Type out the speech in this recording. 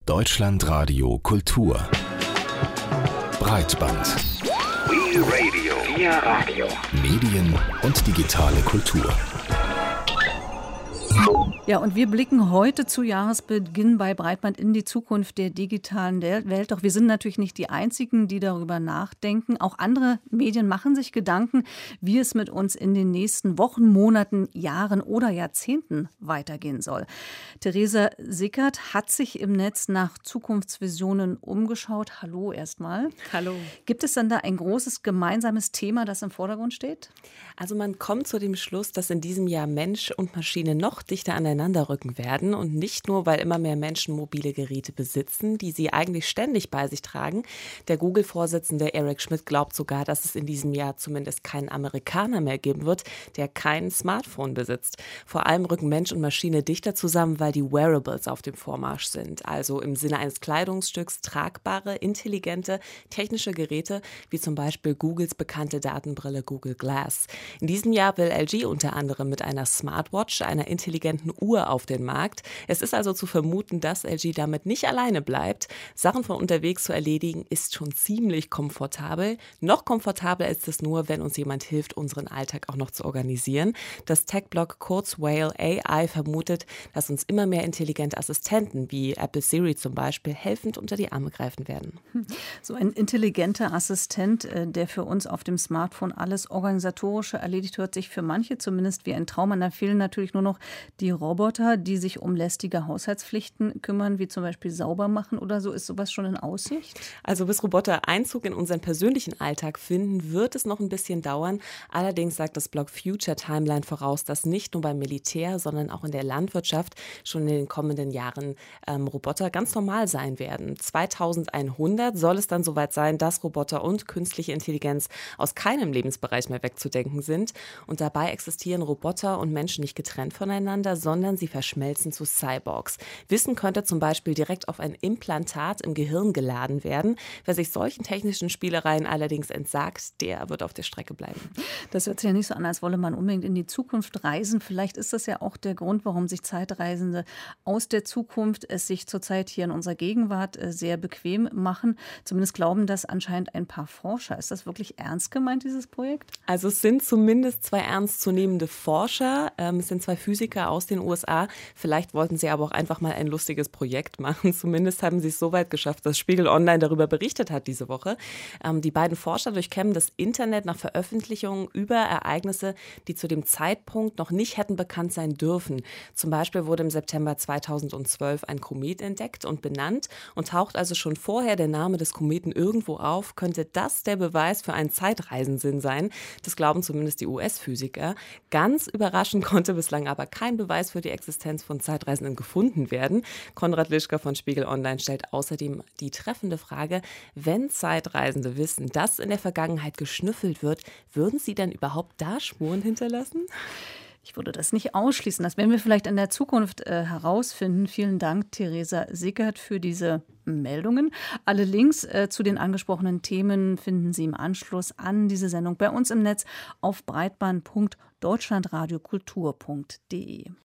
Deutschlandradio Kultur Breitband We Radio. Via Radio. Medien und digitale Kultur. Ja, und wir blicken heute zu Jahresbeginn bei Breitband in die Zukunft der digitalen Welt. Doch wir sind natürlich nicht die Einzigen, die darüber nachdenken. Auch andere Medien machen sich Gedanken, wie es mit uns in den nächsten Wochen, Monaten, Jahren oder Jahrzehnten weitergehen soll. Theresa Sickert hat sich im Netz nach Zukunftsvisionen umgeschaut. Hallo erstmal. Hallo. Gibt es dann da ein großes gemeinsames Thema, das im Vordergrund steht? Also man kommt zu dem Schluss, dass in diesem Jahr Mensch und Maschine noch dichter aneinander rücken werden und nicht nur, weil immer mehr Menschen mobile Geräte besitzen, die sie eigentlich ständig bei sich tragen. Der Google-Vorsitzende Eric Schmidt glaubt sogar, dass es in diesem Jahr zumindest keinen Amerikaner mehr geben wird, der kein Smartphone besitzt. Vor allem rücken Mensch und Maschine dichter zusammen, weil die Wearables auf dem Vormarsch sind. Also im Sinne eines Kleidungsstücks tragbare, intelligente, technische Geräte, wie zum Beispiel Googles bekannte Datenbrille Google Glass. In diesem Jahr will LG unter anderem mit einer Smartwatch, einer intelligenten Uhr auf den Markt. Es ist also zu vermuten, dass LG damit nicht alleine bleibt. Sachen von unterwegs zu erledigen ist schon ziemlich komfortabel. Noch komfortabler ist es nur, wenn uns jemand hilft, unseren Alltag auch noch zu organisieren. Das Tech-Blog Kurzweil AI vermutet, dass uns immer mehr intelligente Assistenten wie Apple Siri zum Beispiel helfend unter die Arme greifen werden. So ein intelligenter Assistent, der für uns auf dem Smartphone alles Organisatorische erledigt, hört sich für manche zumindest wie ein Traum an. Da fehlen natürlich nur noch die Roboter, die sich um lästige Haushaltspflichten kümmern, wie zum Beispiel sauber machen oder so. Ist sowas schon in Aussicht? Also bis Roboter Einzug in unseren persönlichen Alltag finden, wird es noch ein bisschen dauern. Allerdings sagt das Blog Future Timeline voraus, dass nicht nur beim Militär, sondern auch in der Landwirtschaft schon in den kommenden Jahren Roboter ganz normal sein werden. 2100 soll es dann soweit sein, dass Roboter und künstliche Intelligenz aus keinem Lebensbereich mehr wegzudenken sind. Und dabei existieren Roboter und Menschen nicht getrennt voneinander, sondern sie verschmelzen zu Cyborgs. Wissen könnte zum Beispiel direkt auf ein Implantat im Gehirn geladen werden. Wer sich solchen technischen Spielereien allerdings entsagt, der wird auf der Strecke bleiben. Das hört sich ja nicht so an, als wolle man unbedingt in die Zukunft reisen. Vielleicht ist das ja auch der Grund, warum sich Zeitreisende aus der Zukunft es sich zurzeit hier in unserer Gegenwart sehr bequem machen. Zumindest glauben das anscheinend ein paar Forscher. Ist das wirklich ernst gemeint, dieses Projekt? Also es sind zumindest zwei ernstzunehmende Forscher. Es sind zwei Physiker aus den USA. Vielleicht wollten sie aber auch einfach mal ein lustiges Projekt machen. Zumindest haben sie es so weit geschafft, dass Spiegel Online darüber berichtet hat diese Woche. Die beiden Forscher durchkämmen das Internet nach Veröffentlichungen über Ereignisse, die zu dem Zeitpunkt noch nicht hätten bekannt sein dürfen. Zum Beispiel wurde im September 2012 ein Komet entdeckt und benannt und taucht also schon vorher der Name des Kometen irgendwo auf. Könnte das der Beweis für einen Zeitreisensinn sein? Das glauben zumindest die US-Physiker. Ganz überraschend konnte bislang aber kein Beweis für die Existenz von Zeitreisenden gefunden werden. Konrad Lischka von Spiegel Online stellt außerdem die treffende Frage: Wenn Zeitreisende wissen, dass in der Vergangenheit geschnüffelt wird, würden sie dann überhaupt da Spuren hinterlassen? Ich würde das nicht ausschließen. Das werden wir vielleicht in der Zukunft herausfinden. Vielen Dank, Theresa Sickert, für diese Meldungen. Alle Links zu den angesprochenen Themen finden Sie im Anschluss an diese Sendung bei uns im Netz auf breitband.deutschlandradiokultur.de.